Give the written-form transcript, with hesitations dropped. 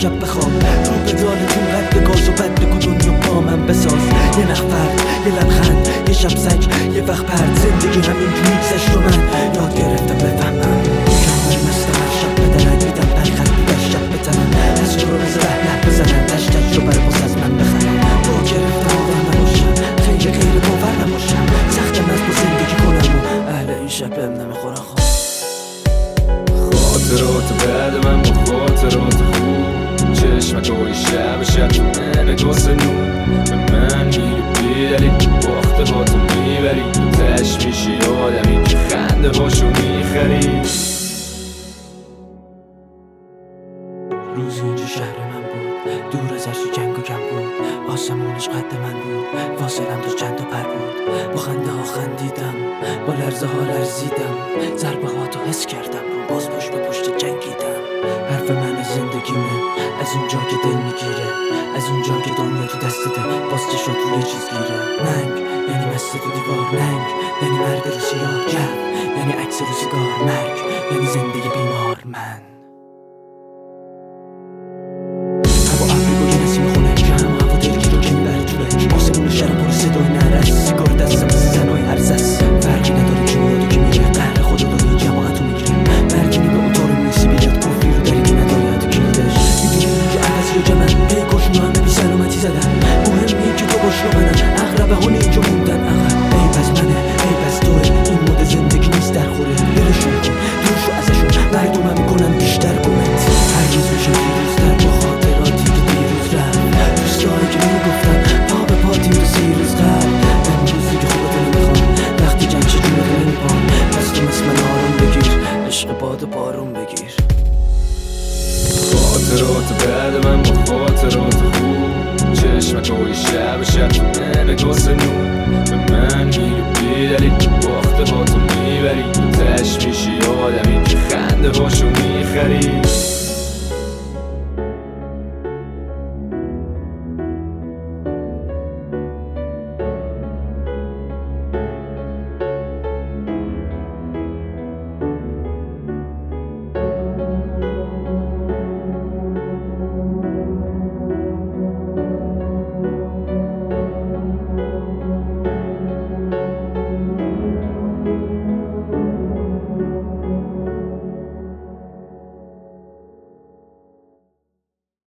شب بخواب رو به دالتون قد گاز و بد بگو دنیا با من بساز. یه نخفر، یه لبخند، یه شب سگ، یه وقت پرد. زندگی همین جو میگذشت و من یاد گرفتم بفهمم کمر مستم هر شب بدنم میدم برخط بیدر شب بتنم از رو رز رهلت بزنم دشتش رو بر باز از من بخرم. با گرفتم و وهم نباشم خیلی غیر باور نباشم سختم از با زندگی کنم و اهل این شب بهم نمیخورن خواب. خاطرات بعد من با خاطرات خوب چشمکای شب تو نگاه نور به من میری بیدلی باخته با تو میبری تش میشی آدمی که خنده هاشو میخری. روزی اینجا شهر من بود دور از هرچی جنگ و کم بود آسمونش قد من بود فاصلم داشت چند تا پر بود با خنده ها خندیدم با لرزه ها لرزیدم ضربه ها تو حس کردم رو باز پشت به پشت جنگیدم. حرف من از زندگیمه از اونجا که دل میگیره از اونجا که دنیا تو دستته باز چشات روی چیز گیره. ننگ یعنی مست تو دیوار ننگ یعنی مرد رو سیاه جب یعنی عکس رو سیگار مرگ یعنی زندگی بیمار. من هوا ابری با یه نسیم خونه که همه هوا دلگیر رو که میبره توله آسمون شرم پر صدای نرس سیگار دستم مثل زنای هرزس فرقی نداره که میاد و که میره قهر خدا داری جماعت رو میگیره برگینی به اون تارو میسی بیاد کفری رو داری که نداری حد کلیدش میدونی که عوضی و جمن پیکاشون همه بی سلامتی زدن مهمیه که تو باش رو منم اغربه ها اینجا موندن عقب ای پس منه ای پس توه این مود زندگی نیست در خوره دلشون کن دور شو ازشون مردم هم میکنن بیشتر کمنت هر روز میشه پیروزتر با خاطراتی که دیروز رفت دوستایی که میگفتن پا به پا تیم تو 30 روز قبل امروزی که خوبه نمیخوام وقتی جمع شه جونت نمیپام پس تو مثل من آروم بگیر عشق باد و بارون بگیر. خاطرات بعد من با خاطرات خوب چشمکای شب تو نگاه نور به من میری بیدلی